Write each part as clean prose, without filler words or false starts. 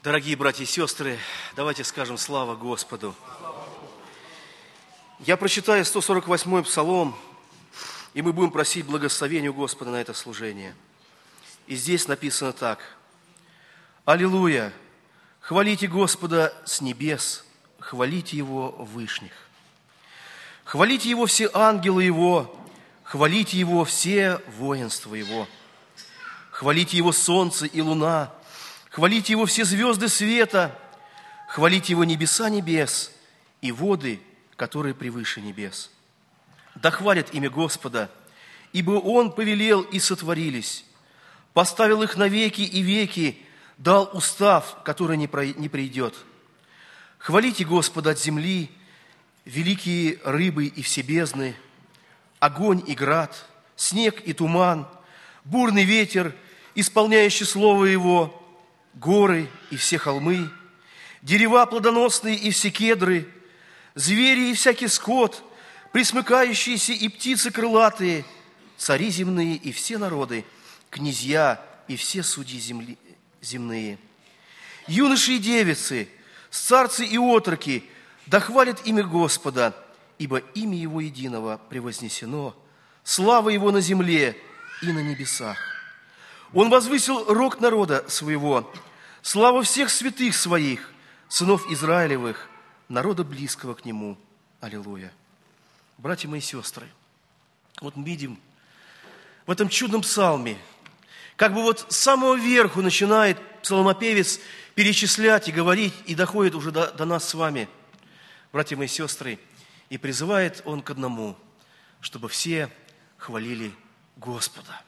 Дорогие братья и сестры, давайте скажем слава Господу. Я прочитаю 148-й псалом, и мы будем просить благословения у Господа на это служение. И здесь написано так. Аллилуйя! Хвалите Господа с небес, хвалите Его вышних. Хвалите Его все ангелы Его, хвалите Его все воинства Его. Хвалите Его солнце и луна, хвалите Его все звезды света, хвалите Его небеса небес и воды, которые превыше небес. Да хвалят имя Господа, ибо Он повелел и сотворились, поставил их на веки и веки, дал устав, который не придет. Хвалите Господа от земли, великие рыбы и все бездны, огонь и град, снег и туман, бурный ветер, исполняющий слово Его, горы и все холмы, дерева плодоносные и все кедры, звери и всякий скот, пресмыкающиеся и птицы крылатые, цари земные и все народы, князья и все судьи земные. Юноши и девицы, старцы и отроки, да хвалят имя Господа, ибо имя Его единого превознесено, слава Его на земле и на небесах. Он возвысил рог народа своего, славу всех святых своих, сынов Израилевых, народа близкого к Нему. Аллилуйя. Братья мои и сестры, вот мы видим в этом чудном псалме, как бы вот с самого верху начинает псалмопевец перечислять и говорить, и доходит уже до нас с вами, братья мои и сестры, и призывает он к одному, чтобы все хвалили Господа.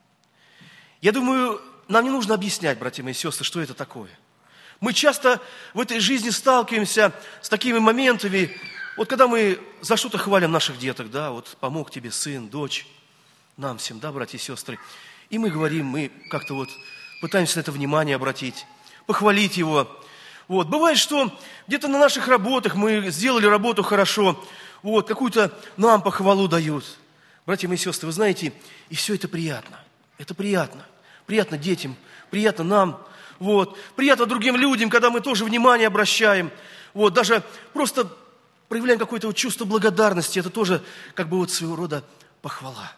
Я думаю, нам не нужно объяснять, братья мои и сестры, что это такое. Мы часто в этой жизни сталкиваемся с такими моментами, вот когда мы за что-то хвалим наших деток, да, вот помог тебе сын, дочь, нам всем, да, братья и сестры, и мы говорим, мы как-то вот пытаемся на это внимание обратить, похвалить его. Вот. Бывает, что где-то на наших работах мы сделали работу хорошо, вот, какую-то нам похвалу дают. Братья мои и сестры, вы знаете, и все это приятно. Это приятно. Приятно детям, приятно нам, вот. Приятно другим людям, когда мы тоже внимание обращаем. Вот. Даже просто проявляем какое-то вот чувство благодарности. Это тоже как бы вот своего рода похвала.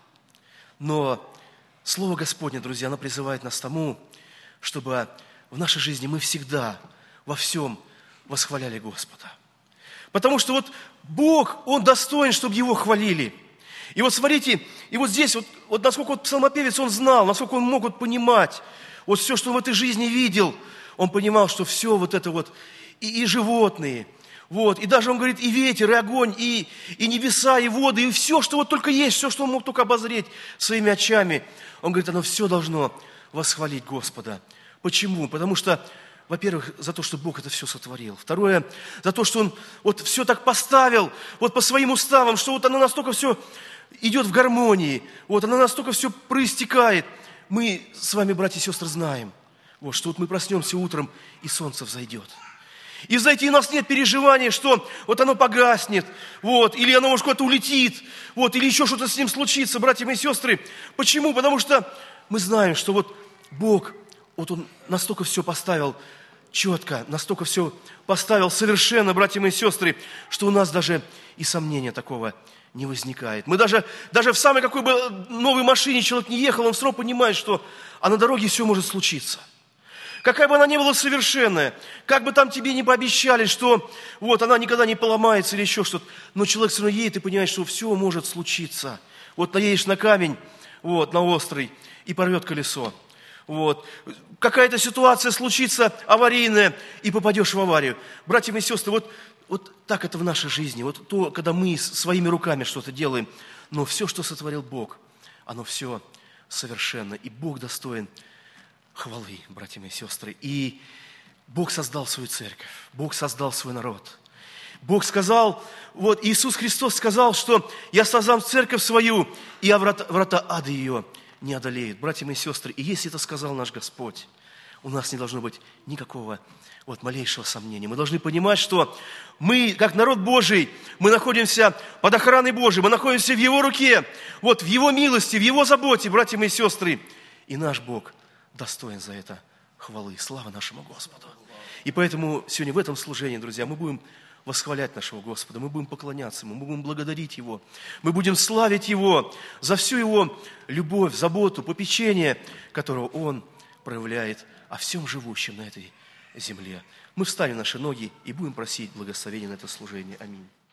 Но Слово Господне, друзья, оно призывает нас к тому, чтобы в нашей жизни мы всегда во всем восхваляли Господа. Потому что вот Бог, Он достоин, чтобы Его хвалили. И вот смотрите, и вот здесь, вот насколько вот псалмопевец, он знал, насколько он мог вот понимать, вот все, что он в этой жизни видел, он понимал, что все вот это вот, и животные, вот, и даже он говорит, и ветер, и огонь, и небеса, и воды, и все, что вот только есть, все, что он мог только обозреть своими очами, он говорит, оно все должно восхвалить Господа. Почему? Потому что, во-первых, за то, что Бог это все сотворил. Второе, за то, что Он вот все так поставил, вот по своим уставам, что вот оно настолько все идет в гармонии, вот оно настолько все проистекает. Мы с вами, братья и сестры, знаем, вот, что вот мы проснемся утром, и солнце взойдет. И, знаете, у нас нет переживания, что вот оно погаснет, вот, или оно, может, куда-то улетит, вот, или еще что-то с ним случится, братья мои сестры. Почему? Потому что мы знаем, что вот Бог, вот Он настолько все поставил четко, настолько все поставил совершенно, братья мои сестры, что у нас даже и сомнения такого не возникает. Мы даже в самой какой бы новой машине человек не ехал, он все равно понимает, что на дороге все может случиться. Какая бы она ни была совершенная, как бы там тебе не пообещали, что вот она никогда не поломается или еще что-то, но человек все равно едет и понимает, что все может случиться. Вот наедешь на камень, вот, на острый, и порвет колесо. Вот. Какая-то ситуация случится аварийная, и попадешь в аварию. Братья и сестры, вот так это в нашей жизни. Вот то, когда мы своими руками что-то делаем. Но все, что сотворил Бог, оно все совершенно. И Бог достоин хвалы, братья и сестры. И Бог создал свою церковь. Бог создал свой народ. Бог сказал, вот Иисус Христос сказал, что «Я создам церковь свою, и врата ада ее не одолеют». Братья мои сестры, и если это сказал наш Господь, у нас не должно быть никакого вот малейшего сомнения. Мы должны понимать, что мы, как народ Божий, мы находимся под охраной Божией, мы находимся в Его руке, вот в Его милости, в Его заботе, братья мои сестры. И наш Бог достоин за это хвалы. Слава нашему Господу. И поэтому сегодня в этом служении, друзья, мы будем восхвалять нашего Господа, мы будем поклоняться Ему, мы будем благодарить Его, мы будем славить Его за всю Его любовь, заботу, попечение, которого Он проявляет о всем живущем на этой земле. Мы встанем на наши ноги и будем просить благословения на это служение. Аминь.